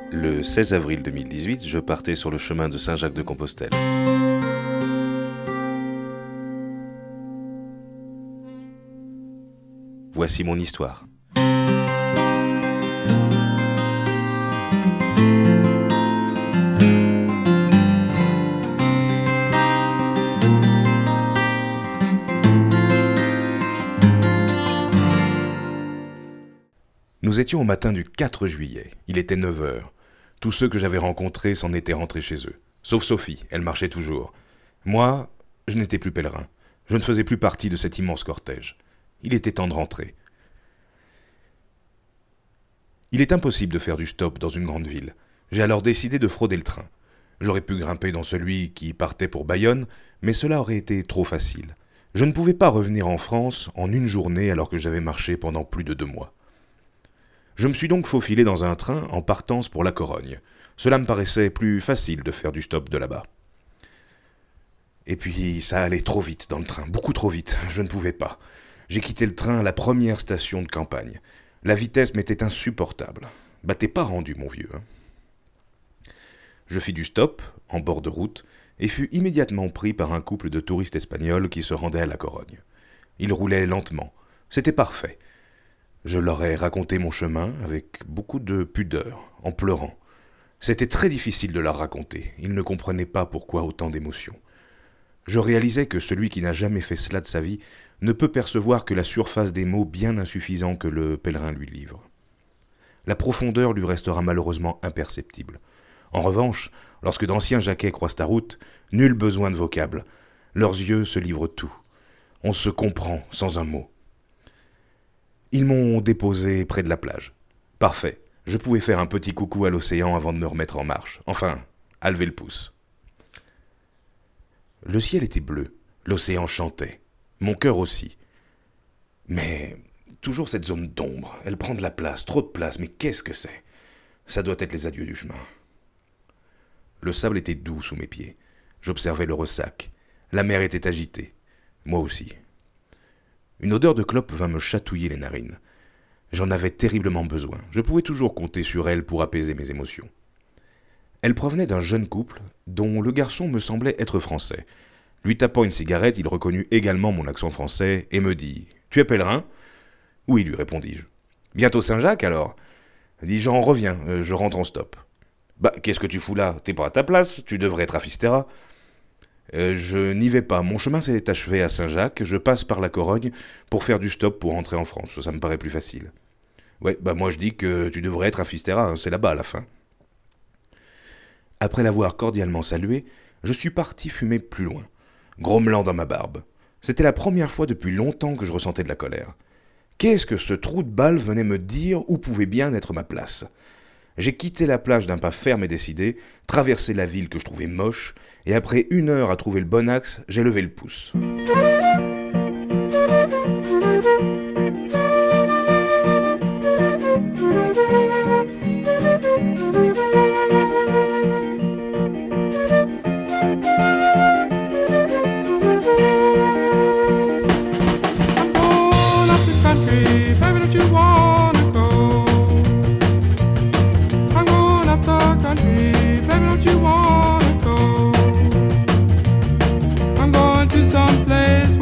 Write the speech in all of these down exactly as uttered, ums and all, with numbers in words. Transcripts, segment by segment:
Le seize avril deux mille dix-huit, je partais sur le chemin de Saint-Jacques-de-Compostelle. Voici mon histoire. Nous étions au matin du quatre juillet. Il était neuf heures. Tous ceux que j'avais rencontrés s'en étaient rentrés chez eux. Sauf Sophie, elle marchait toujours. Moi, je n'étais plus pèlerin. Je ne faisais plus partie de cet immense cortège. Il était temps de rentrer. Il est impossible de faire du stop dans une grande ville. J'ai alors décidé de frauder le train. J'aurais pu grimper dans celui qui partait pour Bayonne, mais cela aurait été trop facile. Je ne pouvais pas revenir en France en une journée alors que j'avais marché pendant plus de deux mois. Je me suis donc faufilé dans un train en partance pour la Corogne. Cela me paraissait plus facile de faire du stop de là-bas. Et puis, ça allait trop vite dans le train, beaucoup trop vite, je ne pouvais pas. J'ai quitté le train à la première station de campagne. La vitesse m'était insupportable. Bah t'es pas rendu, mon vieux. Hein. Je fis du stop, en bord de route, et fus immédiatement pris par un couple de touristes espagnols qui se rendaient à la Corogne. Ils roulaient lentement. C'était parfait. Je leur ai raconté mon chemin avec beaucoup de pudeur, en pleurant. C'était très difficile de leur raconter. Ils ne comprenaient pas pourquoi autant d'émotions. Je réalisais que celui qui n'a jamais fait cela de sa vie ne peut percevoir que la surface des mots bien insuffisants que le pèlerin lui livre. La profondeur lui restera malheureusement imperceptible. En revanche, lorsque d'anciens jaquets croisent ta route, nul besoin de vocables. Leurs yeux se livrent tout. On se comprend sans un mot. Ils m'ont déposé près de la plage. Parfait. Je pouvais faire un petit coucou à l'océan avant de me remettre en marche. Enfin, à lever le pouce. Le ciel était bleu. L'océan chantait. Mon cœur aussi. Mais toujours cette zone d'ombre. Elle prend de la place, trop de place. Mais qu'est-ce que c'est ? Ça doit être les adieux du chemin. Le sable était doux sous mes pieds. J'observais le ressac. La mer était agitée. Moi aussi. Une odeur de clope vint me chatouiller les narines. J'en avais terriblement besoin. Je pouvais toujours compter sur elle pour apaiser mes émotions. Elle provenait d'un jeune couple dont le garçon me semblait être français. Lui tapant une cigarette, il reconnut également mon accent français et me dit « Tu es pèlerin ?»« Oui, lui répondis-je. »« Bientôt Saint-Jacques alors ?» Dis-je, j'en reviens, je rentre en stop. »« Bah, qu'est-ce que tu fous là ? T'es pas à ta place, tu devrais être à Fisterra. » Euh, je n'y vais pas. Mon chemin s'est achevé à Saint-Jacques. Je passe par la Corogne pour faire du stop pour rentrer en France. Ça me paraît plus facile. Ouais, bah moi je dis que tu devrais être à Fisterra. Hein, c'est là-bas à la fin. Après l'avoir cordialement salué, je suis parti fumer plus loin, grommelant dans ma barbe. C'était la première fois depuis longtemps que je ressentais de la colère. Qu'est-ce que ce trou de balle venait me dire où pouvait bien être ma place ? J'ai quitté la plage d'un pas ferme et décidé, traversé la ville que je trouvais moche, et après une heure à trouver le bon axe, j'ai levé le pouce. Place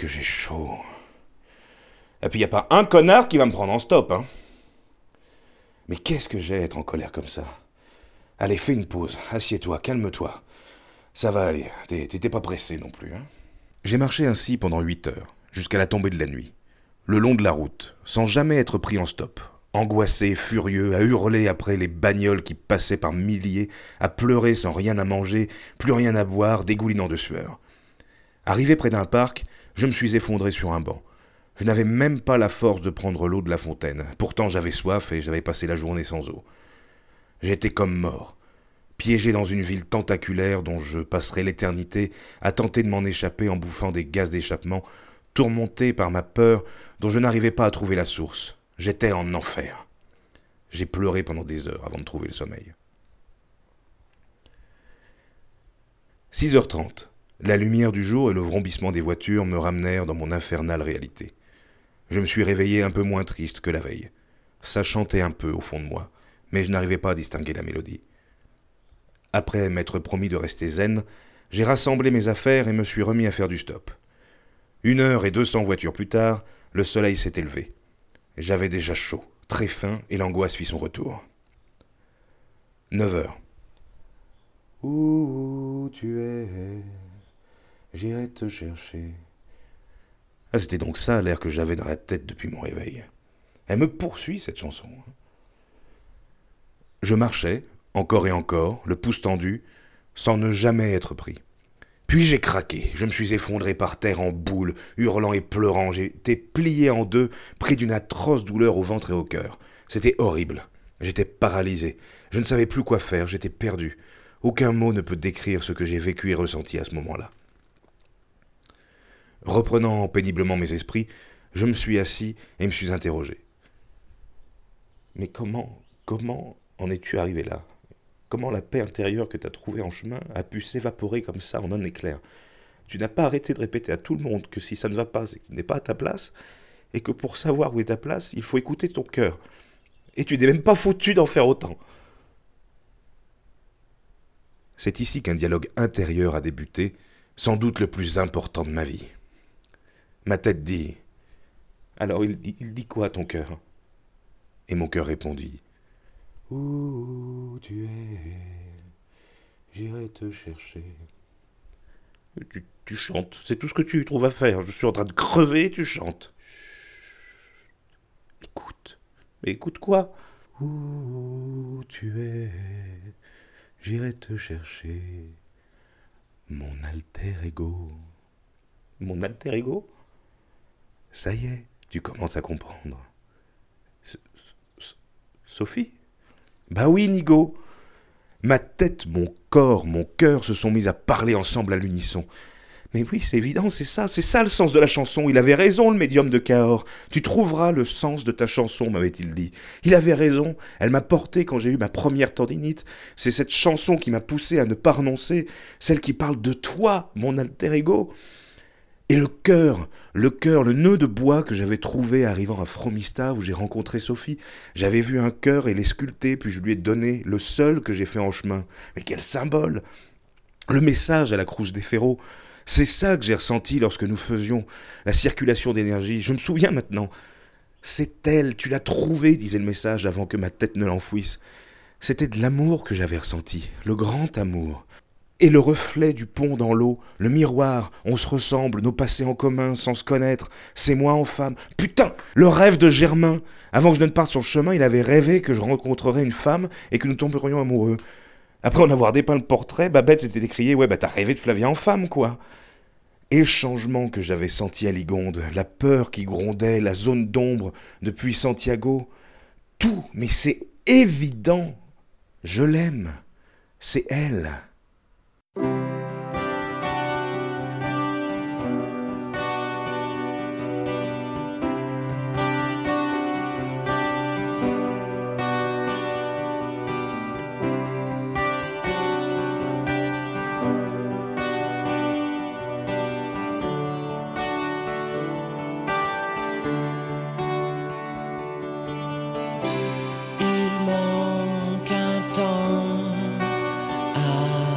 que j'ai chaud. Et puis y a pas un connard qui va me prendre en stop, hein. Mais qu'est-ce que j'ai à être en colère comme ça? Allez, fais une pause, assieds-toi, calme-toi. Ça va aller, t'étais pas pressé non plus, hein. J'ai marché ainsi pendant huit heures, jusqu'à la tombée de la nuit, le long de la route, sans jamais être pris en stop. Angoissé, furieux, à hurler après les bagnoles qui passaient par milliers, à pleurer sans rien à manger, plus rien à boire, dégoulinant de sueur. Arrivé près d'un parc, je me suis effondré sur un banc. Je n'avais même pas la force de prendre l'eau de la fontaine. Pourtant j'avais soif et j'avais passé la journée sans eau. J'étais comme mort, piégé dans une ville tentaculaire dont je passerai l'éternité à tenter de m'en échapper en bouffant des gaz d'échappement, tourmenté par ma peur dont je n'arrivais pas à trouver la source. J'étais en enfer. J'ai pleuré pendant des heures avant de trouver le sommeil. six heures trente. La lumière du jour et le vrombissement des voitures me ramenèrent dans mon infernale réalité. Je me suis réveillé un peu moins triste que la veille. Ça chantait un peu au fond de moi, mais je n'arrivais pas à distinguer la mélodie. Après m'être promis de rester zen, j'ai rassemblé mes affaires et me suis remis à faire du stop. Une heure et deux cents voitures plus tard, le soleil s'est élevé. J'avais déjà chaud, très faim, et l'angoisse fit son retour. Neuf heures. Où tu es, j'irai te chercher. Ah, c'était donc ça l'air que j'avais dans la tête depuis mon réveil. Elle me poursuit, cette chanson. Je marchais, encore et encore, le pouce tendu, sans ne jamais être pris. Puis j'ai craqué, je me suis effondré par terre en boule, hurlant et pleurant, j'étais plié en deux, pris d'une atroce douleur au ventre et au cœur. C'était horrible, j'étais paralysé, je ne savais plus quoi faire, j'étais perdu. Aucun mot ne peut décrire ce que j'ai vécu et ressenti à ce moment-là. Reprenant péniblement mes esprits, je me suis assis et me suis interrogé. Mais comment, comment en es-tu arrivé là ? Comment la paix intérieure que tu as trouvée en chemin a pu s'évaporer comme ça en un éclair ? Tu n'as pas arrêté de répéter à tout le monde que si ça ne va pas, c'est que tu n'es pas à ta place, et que pour savoir où est ta place, il faut écouter ton cœur. Et tu n'es même pas foutu d'en faire autant. C'est ici qu'un dialogue intérieur a débuté, sans doute le plus important de ma vie. Ma tête dit « Alors il, il dit quoi ton cœur ?» Et mon cœur répondit « Où tu es, j'irai te chercher. » Tu, tu chantes, c'est tout ce que tu trouves à faire. Je suis en train de crever et tu chantes. Chut. Écoute. Mais écoute quoi ? Où tu es, j'irai te chercher. Mon alter ego. Mon alter ego ? Ça y est, tu commences à comprendre. Sophie ? Bah oui, Nigo. Ma tête, mon corps, mon cœur se sont mis à parler ensemble à l'unisson. Mais oui, c'est évident, c'est ça, c'est ça le sens de la chanson. Il avait raison, le médium de Cahors. Tu trouveras le sens de ta chanson, m'avait-il dit. Il avait raison, elle m'a porté quand j'ai eu ma première tendinite. C'est cette chanson qui m'a poussé à ne pas renoncer, celle qui parle de toi, mon alter ego. Et le cœur, le cœur, le nœud de bois que j'avais trouvé arrivant à Fromista où j'ai rencontré Sophie. J'avais vu un cœur et l'ai sculpté, puis je lui ai donné le seul que j'ai fait en chemin. Mais quel symbole ! Le message à la Crouche des Ferreaux. C'est ça que j'ai ressenti lorsque nous faisions la circulation d'énergie. Je me souviens maintenant. C'est elle, tu l'as trouvée, disait le message avant que ma tête ne l'enfouisse. C'était de l'amour que j'avais ressenti, le grand amour. Et le reflet du pont dans l'eau, le miroir, on se ressemble, nos passés en commun, sans se connaître, c'est moi en femme. Putain, le rêve de Germain. Avant que je ne parte sur le chemin, il avait rêvé que je rencontrerais une femme et que nous tomberions amoureux. Après en avoir dépeint le portrait, Babette s'était écriée « Ouais, bah t'as rêvé de Flavien en femme, quoi !» Et le changement que j'avais senti à Ligonde, la peur qui grondait, la zone d'ombre depuis Santiago, tout, mais c'est évident. Je l'aime. C'est elle. Il manque un temps à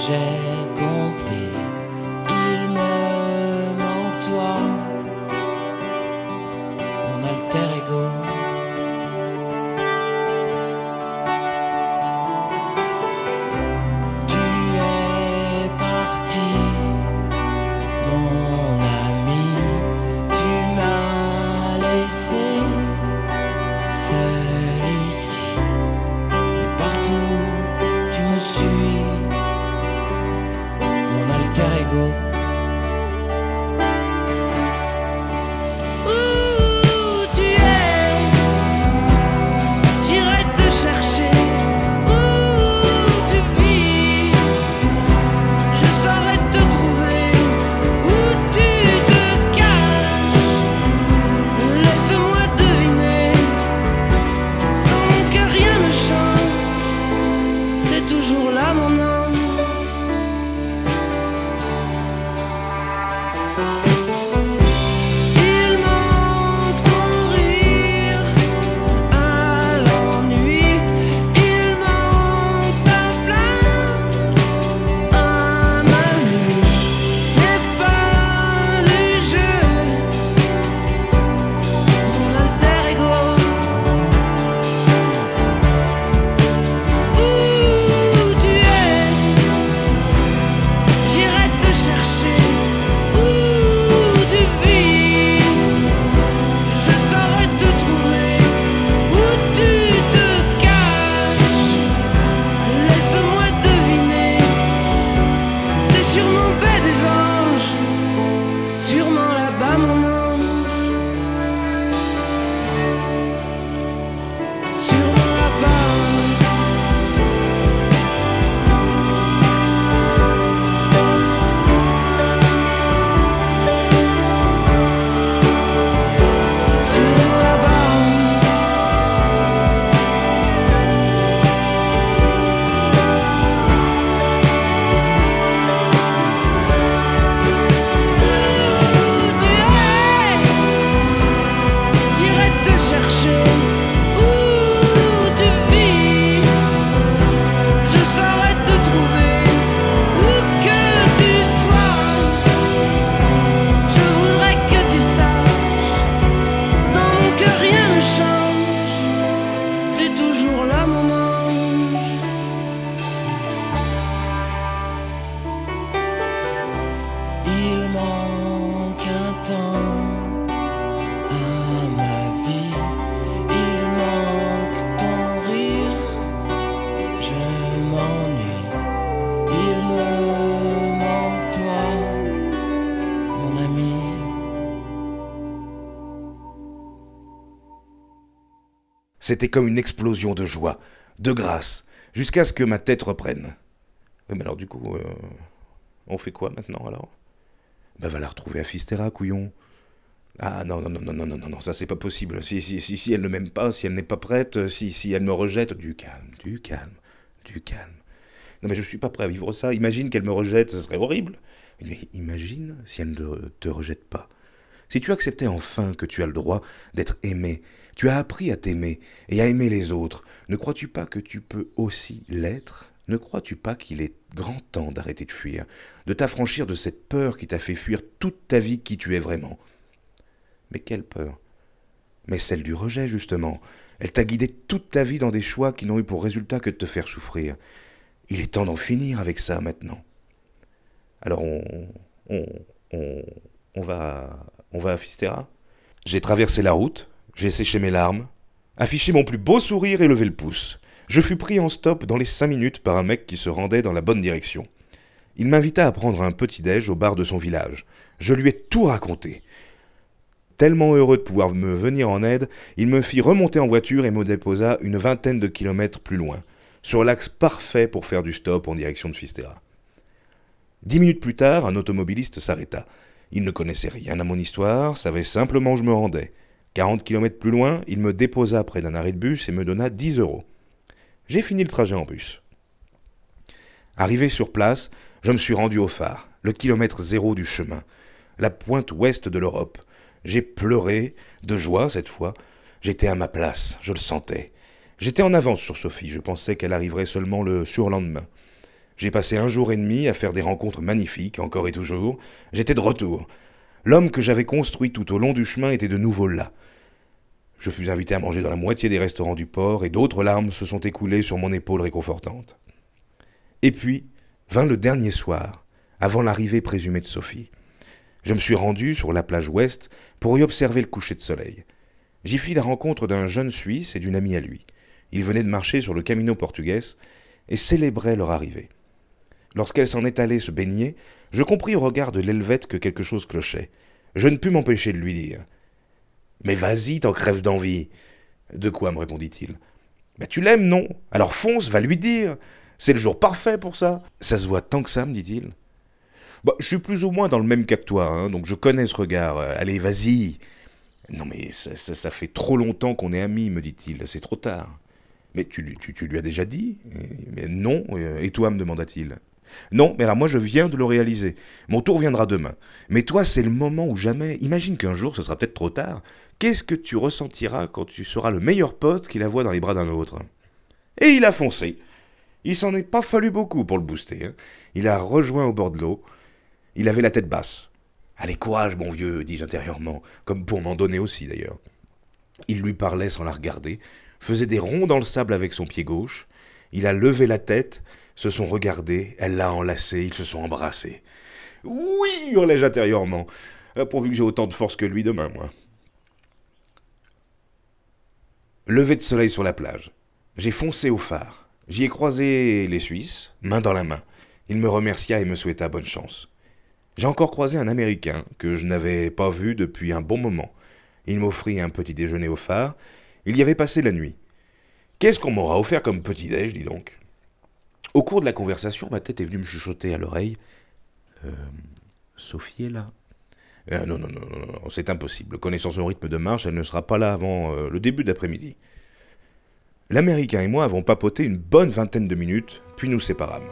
J'ai compris, il me manque toi, mon alter ego. Tu es parti, mon ami, tu m'as laissé seul ici. Mais partout tu me suis, mon alter ego. Où tu es, j'irai te chercher. Où tu vis, je saurai te trouver. Où tu te caches, laisse-moi deviner. Tant que rien ne change, t'es toujours là mon ange. Il manque ton rire à l'ennui, il manque ta flamme à ma nuit. C'est pas du jeu, mon alter ego. Où tu es, j'irai te chercher. Où tu vis, je saurai te trouver. Où tu te caches, laisse-moi deviner. T'es sûrement paix des anges, sûrement là-bas mon ange. Sûrement là-bas. Sûrement là-bas. Où tu es, j'irai te chercher. Où tu vis, je saurai te trouver. Où que tu sois, je voudrais que tu saches. Donc que rien ne change, t'es toujours là mon ange. Il manque un temps à ma vie, il manque ton rire, je m'ennuie. Il me manque toi, mon ami. C'était comme une explosion de joie, de grâce, jusqu'à ce que ma tête reprenne. Oui, mais alors du coup, euh, on fait quoi maintenant alors? Ben va la retrouver à Fistera, couillon. Ah non, non, non, non, non, non, non, non, ça c'est pas possible. Si, si, si, si elle ne m'aime pas, si elle n'est pas prête, si, si elle me rejette, du calme, du calme, du calme. Non mais je suis pas prêt à vivre ça. Imagine qu'elle me rejette, ce serait horrible. Mais imagine si elle ne te rejette pas. Si tu acceptais enfin que tu as le droit d'être aimé, tu as appris à t'aimer et à aimer les autres, ne crois-tu pas que tu peux aussi l'être ? Ne crois-tu pas qu'il est grand temps d'arrêter de fuir, de t'affranchir de cette peur qui t'a fait fuir toute ta vie qui tu es vraiment ? Mais quelle peur ? Mais celle du rejet, justement. Elle t'a guidé toute ta vie dans des choix qui n'ont eu pour résultat que de te faire souffrir. Il est temps d'en finir avec ça maintenant. Alors on... on... on... on va... on va à Fistera ? J'ai traversé la route, j'ai séché mes larmes, affiché mon plus beau sourire et levé le pouce. Je fus pris en stop dans les cinq minutes par un mec qui se rendait dans la bonne direction. Il m'invita à prendre un petit-déj au bar de son village. Je lui ai tout raconté. Tellement heureux de pouvoir me venir en aide, il me fit remonter en voiture et me déposa une vingtaine de kilomètres plus loin, sur l'axe parfait pour faire du stop en direction de Fistera. Dix minutes plus tard, un automobiliste s'arrêta. Il ne connaissait rien à mon histoire, savait simplement où je me rendais. quarante kilomètres plus loin, il me déposa près d'un arrêt de bus et me donna dix euros. J'ai fini le trajet en bus. Arrivé sur place, je me suis rendu au phare, le kilomètre zéro du chemin, la pointe ouest de l'Europe. J'ai pleuré, de joie cette fois. J'étais à ma place, je le sentais. J'étais en avance sur Sophie, je pensais qu'elle arriverait seulement le surlendemain. J'ai passé un jour et demi à faire des rencontres magnifiques, encore et toujours. J'étais de retour. L'homme que j'avais construit tout au long du chemin était de nouveau là. Je fus invité à manger dans la moitié des restaurants du port, et d'autres larmes se sont écoulées sur mon épaule réconfortante. Et puis, vint le dernier soir, avant l'arrivée présumée de Sophie. Je me suis rendu sur la plage ouest pour y observer le coucher de soleil. J'y fis la rencontre d'un jeune Suisse et d'une amie à lui. Ils venaient de marcher sur le Camino Portugues et célébraient leur arrivée. Lorsqu'elle s'en est allée se baigner, je compris au regard de l'Helvète que quelque chose clochait. Je ne pus m'empêcher de lui dire « Mais vas-y, t'en crèves d'envie !»« De quoi ?» me répondit-il. « Ben tu l'aimes, non ? Alors fonce, va lui dire. C'est le jour parfait pour ça. »« Ça se voit tant que ça, me dit-il. »« Bah, je suis plus ou moins dans le même cas que toi, hein, donc je connais ce regard. Allez, vas-y. »« Non mais ça, ça, ça fait trop longtemps qu'on est amis, me dit-il. C'est trop tard. »« Mais tu, tu, tu lui as déjà dit ?»« Mais non. Et toi, me demanda-t-il. » Non, mais alors moi je viens de le réaliser. Mon tour viendra demain. Mais toi, c'est le moment ou jamais. Imagine qu'un jour, ce sera peut-être trop tard. Qu'est-ce que tu ressentiras quand tu seras le meilleur pote qui la voit dans les bras d'un autre ? Et il a foncé. Il s'en est pas fallu beaucoup pour le booster. Hein. Il a rejoint au bord de l'eau. Il avait la tête basse. Allez, courage, mon vieux, dis-je intérieurement, comme pour m'en donner aussi d'ailleurs. Il lui parlait sans la regarder, faisait des ronds dans le sable avec son pied gauche. Il a levé la tête, se sont regardés, elle l'a enlacé, ils se sont embrassés. Oui, hurlai-je intérieurement, pourvu que j'ai autant de force que lui demain, moi. Levé de soleil sur la plage. J'ai foncé au phare. J'y ai croisé les Suisses, main dans la main. Il me remercia et me souhaita bonne chance. J'ai encore croisé un Américain que je n'avais pas vu depuis un bon moment. Il m'offrit un petit déjeuner au phare. Il y avait passé la nuit. Qu'est-ce qu'on m'aura offert comme petit-déj, dis donc ? Au cours de la conversation, ma tête est venue me chuchoter à l'oreille. Euh, Sophie est là ? euh, Non, non, non, non, non, c'est impossible. Connaissant son rythme de marche, elle ne sera pas là avant euh, le début d'après-midi. L'Américain et moi avons papoté une bonne vingtaine de minutes, puis nous séparâmes.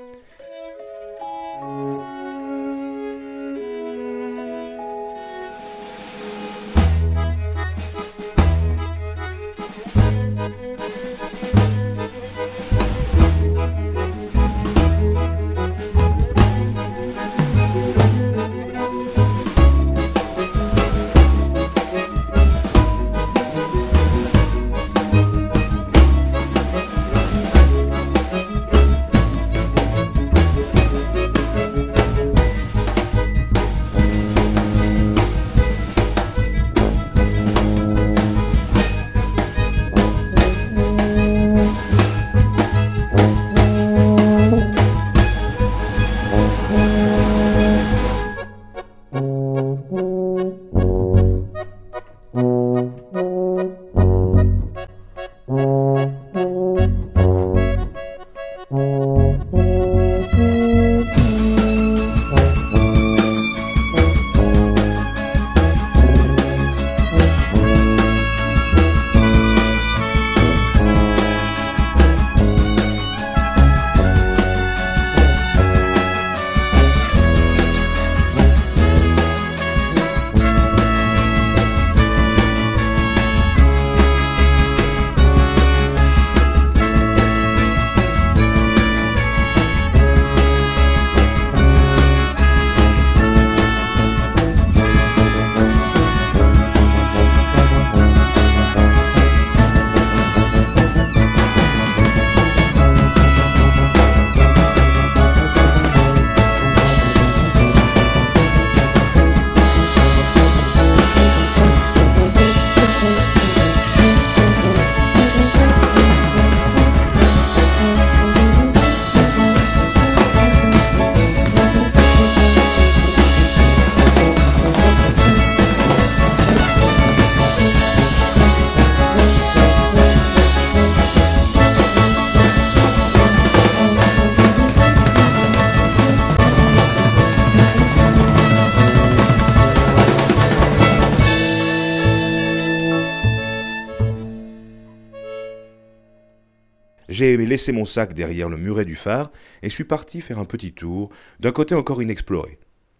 J'ai laissé mon sac derrière le muret du phare et suis parti faire un petit tour, d'un côté encore inexploré.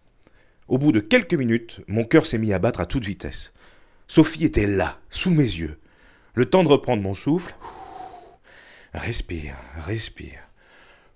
Au bout de quelques minutes, mon cœur s'est mis à battre à toute vitesse. Sophie était là, sous mes yeux. Le temps de reprendre mon souffle. Respire, respire.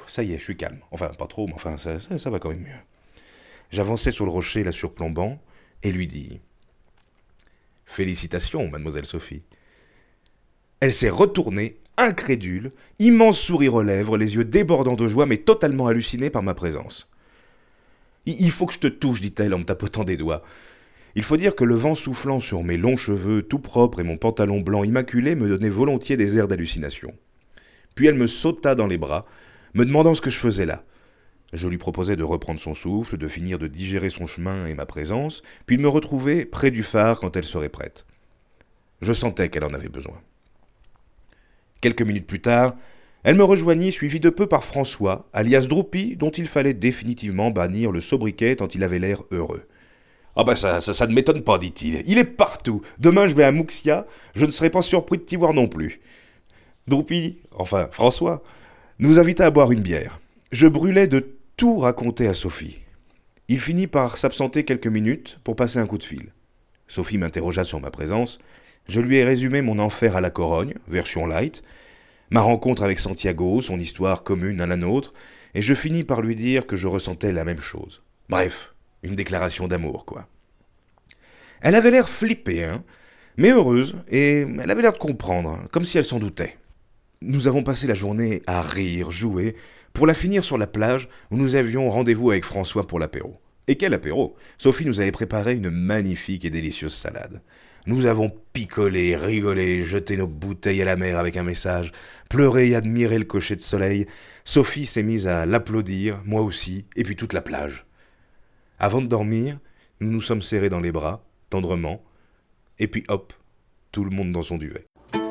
ça y est, je suis calme. Enfin, pas trop, mais enfin, ça, ça, ça va quand même mieux. J'avançai sur le rocher, la surplombant, et lui dis « Félicitations, mademoiselle Sophie. » Elle s'est retournée, incrédule, immense sourire aux lèvres, les yeux débordants de joie, mais totalement hallucinée par ma présence. « Il faut que je te touche, dit-elle en me tapotant des doigts. Il faut dire que le vent soufflant sur mes longs cheveux tout propres et mon pantalon blanc immaculé me donnait volontiers des airs d'hallucination. Puis elle me sauta dans les bras, me demandant ce que je faisais là. Je lui proposai de reprendre son souffle, de finir de digérer son chemin et ma présence, puis de me retrouver près du phare quand elle serait prête. Je sentais qu'elle en avait besoin. Quelques minutes plus tard, elle me rejoignit, suivie de peu par François, alias Droupi, dont il fallait définitivement bannir le sobriquet tant il avait l'air heureux. « Ah ben ça, ça, ça ne m'étonne pas, dit-il. Il est partout. Demain je vais à Mouxia, je ne serai pas surpris de t'y voir non plus. » Droupi, enfin François, nous invita à boire une bière. Je brûlais de tout raconter à Sophie. Il finit par s'absenter quelques minutes pour passer un coup de fil. Sophie m'interrogea sur ma présence. Je lui ai résumé mon enfer à la Corogne, version light, ma rencontre avec Santiago, son histoire commune à la nôtre, et je finis par lui dire que je ressentais la même chose. Bref, une déclaration d'amour, quoi. Elle avait l'air flippée, hein, mais heureuse, et elle avait l'air de comprendre, comme si elle s'en doutait. Nous avons passé la journée à rire, jouer, pour la finir sur la plage où nous avions rendez-vous avec François pour l'apéro. Et quel apéro! Sophie nous avait préparé une magnifique et délicieuse salade. Nous avons picolé, rigolé, jeté nos bouteilles à la mer avec un message, pleuré et admiré le coucher de soleil. Sophie s'est mise à l'applaudir, moi aussi, et puis toute la plage. Avant de dormir, nous nous sommes serrés dans les bras, tendrement, et puis hop, tout le monde dans son duvet.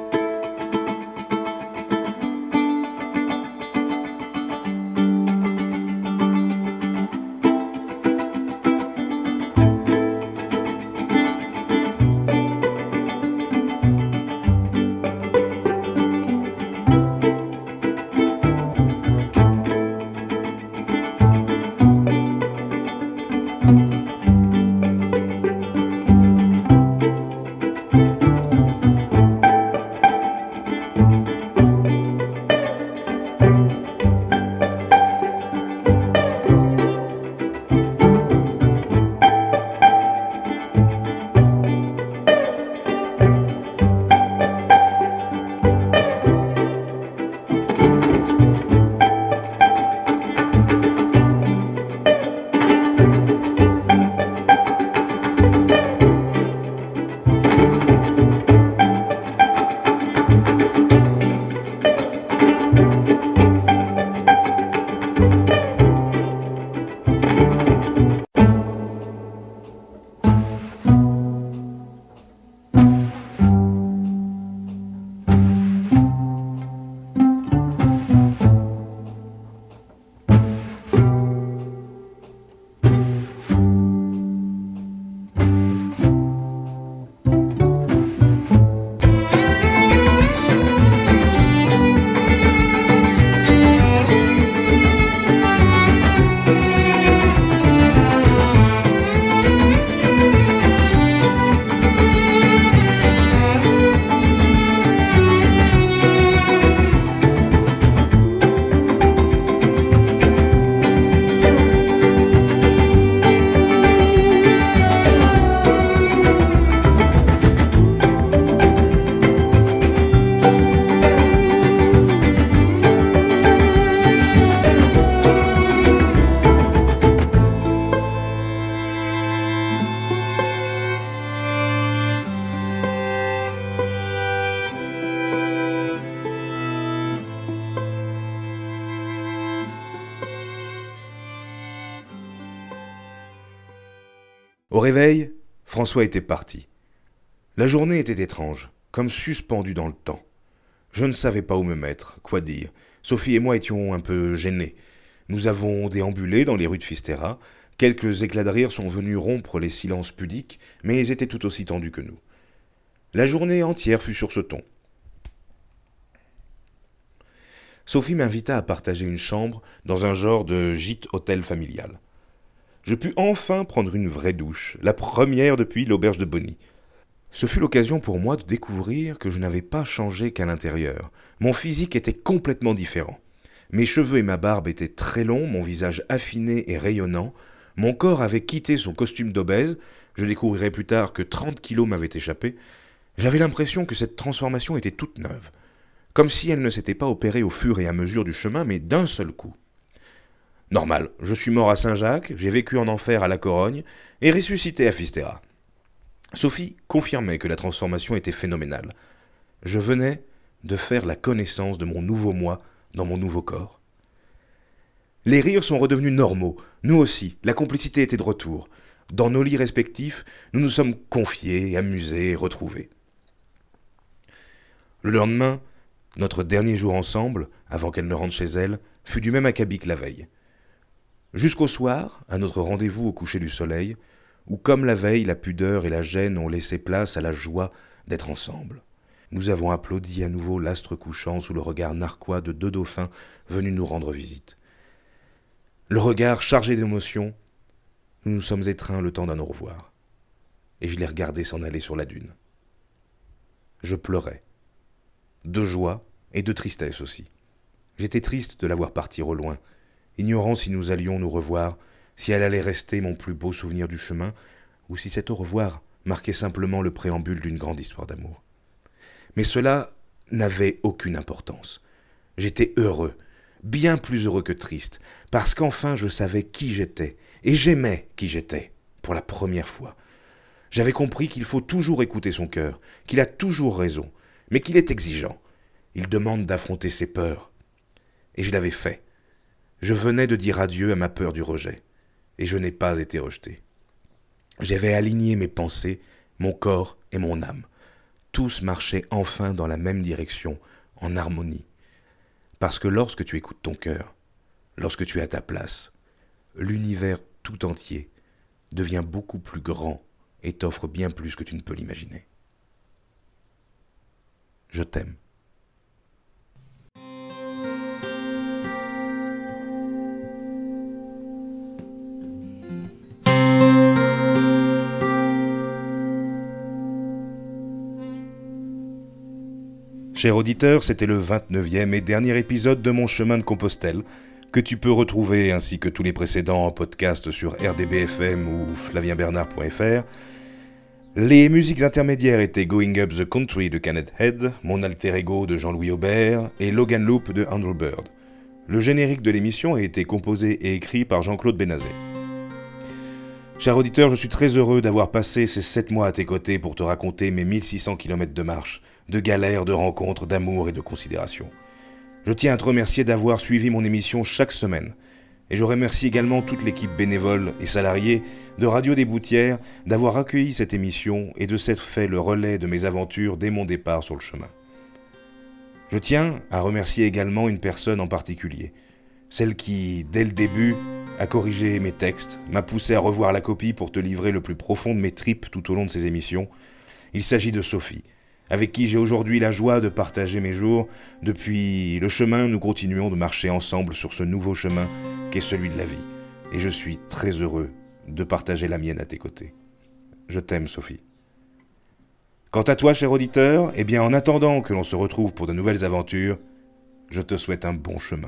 Au réveil, François était parti. La journée était étrange, comme suspendue dans le temps. Je ne savais pas où me mettre, quoi dire. Sophie et moi étions un peu gênés. Nous avons déambulé dans les rues de Fisterra. Quelques éclats de rire sont venus rompre les silences pudiques, mais ils étaient tout aussi tendus que nous. La journée entière fut sur ce ton. Sophie m'invita à partager une chambre dans un genre de gîte-hôtel familial. Je pus enfin prendre une vraie douche, la première depuis l'auberge de Bonny. Ce fut l'occasion pour moi de découvrir que je n'avais pas changé qu'à l'intérieur. Mon physique était complètement différent. Mes cheveux et ma barbe étaient très longs, mon visage affiné et rayonnant, mon corps avait quitté son costume d'obèse, je découvrirai plus tard que trente kilos m'avaient échappé. J'avais l'impression que cette transformation était toute neuve, comme si elle ne s'était pas opérée au fur et à mesure du chemin, mais d'un seul coup. Normal, je suis mort à Saint-Jacques, j'ai vécu en enfer à La Corogne, et ressuscité à Fisterra. Sophie confirmait que la transformation était phénoménale. Je venais de faire la connaissance de mon nouveau moi dans mon nouveau corps. Les rires sont redevenus normaux, nous aussi, la complicité était de retour. Dans nos lits respectifs, nous nous sommes confiés, amusés, retrouvés. Le lendemain, notre dernier jour ensemble, avant qu'elle ne rentre chez elle, fut du même acabit que la veille. Jusqu'au soir, à notre rendez-vous au coucher du soleil, où comme la veille, la pudeur et la gêne ont laissé place à la joie d'être ensemble. Nous avons applaudi à nouveau l'astre couchant sous le regard narquois de deux dauphins venus nous rendre visite. Le regard chargé d'émotion, nous nous sommes étreints le temps d'un au revoir, et je l'ai regardé s'en aller sur la dune. Je pleurais, de joie et de tristesse aussi. J'étais triste de la voir partir au loin, ignorant si nous allions nous revoir, si elle allait rester mon plus beau souvenir du chemin, ou si cet au revoir marquait simplement le préambule d'une grande histoire d'amour. Mais cela n'avait aucune importance. J'étais heureux, bien plus heureux que triste, parce qu'enfin je savais qui j'étais, et j'aimais qui j'étais, pour la première fois. J'avais compris qu'il faut toujours écouter son cœur, qu'il a toujours raison, mais qu'il est exigeant. Il demande d'affronter ses peurs. Et je l'avais fait. Je venais de dire adieu à ma peur du rejet, et je n'ai pas été rejeté. J'avais aligné mes pensées, mon corps et mon âme. Tous marchaient enfin dans la même direction, en harmonie. Parce que lorsque tu écoutes ton cœur, lorsque tu es à ta place, l'univers tout entier devient beaucoup plus grand et t'offre bien plus que tu ne peux l'imaginer. Je t'aime. Cher auditeur, c'était le vingt-neuvième et dernier épisode de mon chemin de Compostelle, que tu peux retrouver ainsi que tous les précédents en podcast sur r d b f m ou flavien bernard point f r. Les musiques intermédiaires étaient Going Up the Country de Kenneth Head, Mon Alter Ego de Jean-Louis Aubert et Logan Loop de Andrew Bird. Le générique de l'émission a été composé et écrit par Jean-Claude Bénazet. Cher auditeur, je suis très heureux d'avoir passé ces sept mois à tes côtés pour te raconter mes mille six cents kilomètres de marche, de galères, de rencontres, d'amour et de considération. Je tiens à te remercier d'avoir suivi mon émission chaque semaine. Et je remercie également toute l'équipe bénévole et salariée de Radio des Boutières d'avoir accueilli cette émission et de s'être fait le relais de mes aventures dès mon départ sur le chemin. Je tiens à remercier également une personne en particulier, celle qui, dès le début, a corrigé mes textes, m'a poussé à revoir la copie pour te livrer le plus profond de mes tripes tout au long de ces émissions. Il s'agit de Sophie, avec qui j'ai aujourd'hui la joie de partager mes jours. Depuis le chemin, nous continuons de marcher ensemble sur ce nouveau chemin qu'est celui de la vie. Et je suis très heureux de partager la mienne à tes côtés. Je t'aime, Sophie. Quant à toi, cher auditeur, eh bien en attendant que l'on se retrouve pour de nouvelles aventures, je te souhaite un bon chemin.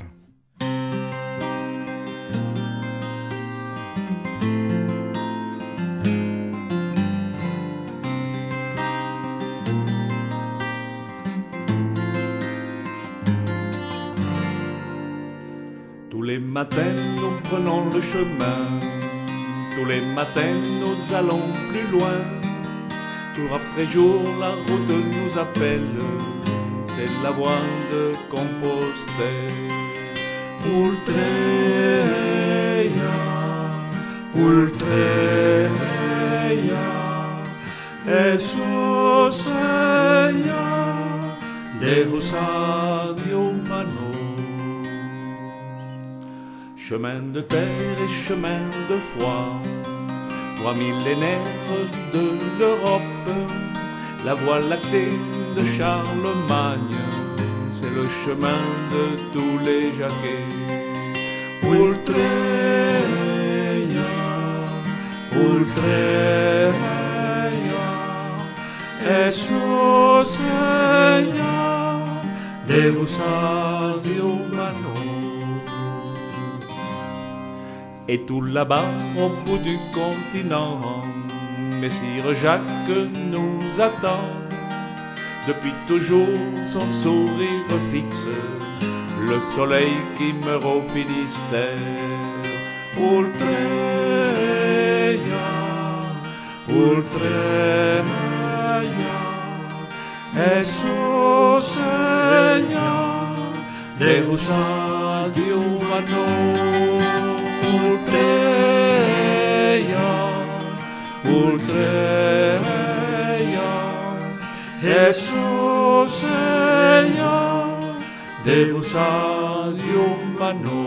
Tous les matins, nous prenons le chemin. Tous les matins, nous allons plus loin. Tour après jour, la route nous appelle. C'est la voie de Compostelle. Ultreia, Ultreia, Jesus eia, Deus adium panos. Chemin de terre et chemin de foi, trois millénaires de l'Europe, la voie lactée de Charlemagne, c'est le chemin de tous les Jacquets. Ultreia, Ultreia, Jesus eia, Deus adium panos. Et tout là-bas, au bout du continent, Messire Jacques nous attend. Depuis toujours, son sourire fixe le soleil qui meurt au Finistère. Ultreia, Ultreia, Jesus Seigneur, Deus adiuvano. Ultreia, Ultreia, Jesus Seigneur, Deus adiuvano.